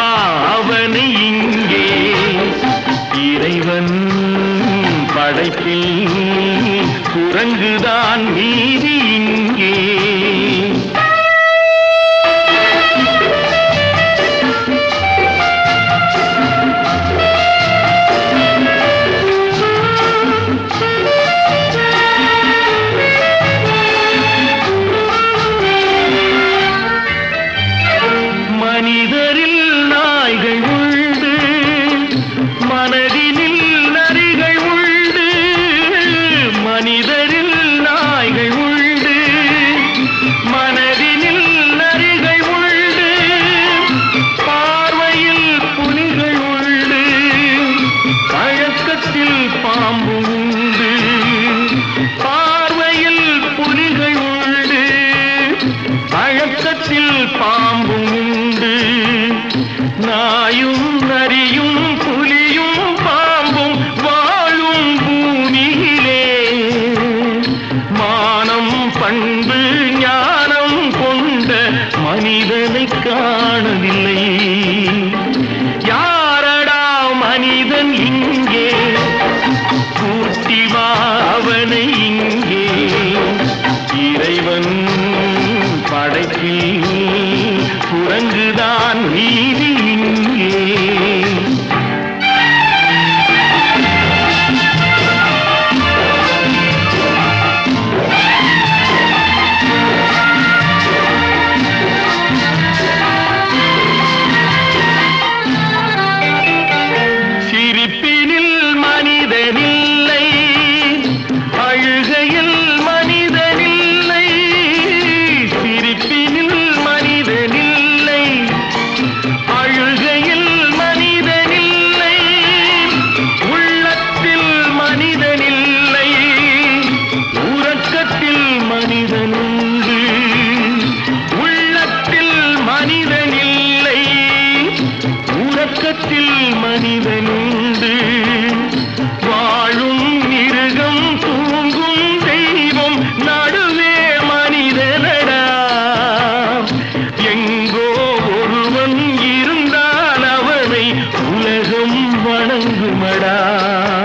வா அவனை இங்கே இறைவன் படைப்பில் குரங்குதான் மீதி இங்கே மனிதரில் நாய்கள் உண்டு மனதினில் நரிகள் உண்டு மனிதரில் நாய்கள் உண்டு மனதினில் நரிகள் உண்டு பார்வையில் புலிகள் உண்டு பழக்கத்தில் பாம்பு உண்டு பார்வையில் புலிகள் உண்டு பழக்கத்தில் பாம்பு உண்டு நாயும் நரியும் புலியும் பாம்பும் வாழும் பூமியிலே மானம் பண்பு ஞானம் கொண்ட மனிதனை காணவில்லை யாரடா மனிதன் இங்கே கூட்டி வா அவனை இங்கே இறைவன் படைப்பில் குரங்குதான் நீதி இங்கே சிரிப்பினில் மனிதனில்லை அழுகையில் மனிதனில்லை சிரிப்பினில் மனிதனில்லை அழுகையில் மனிதனில்லை உள்ளத்தில் மனிதனில்லை உறக்கத்தில் மனிதனுண்டு உள்ளத்தில் மனிதனில்லை உறக்கத்தில் மனிதனுண்டு வாழும் மிருகம் தூங்கும் தெய்வம் நடுவே மனிதனடா எங்கோ ஒருவன் இருந்தால் அவனை உலகம் வணங்குமடா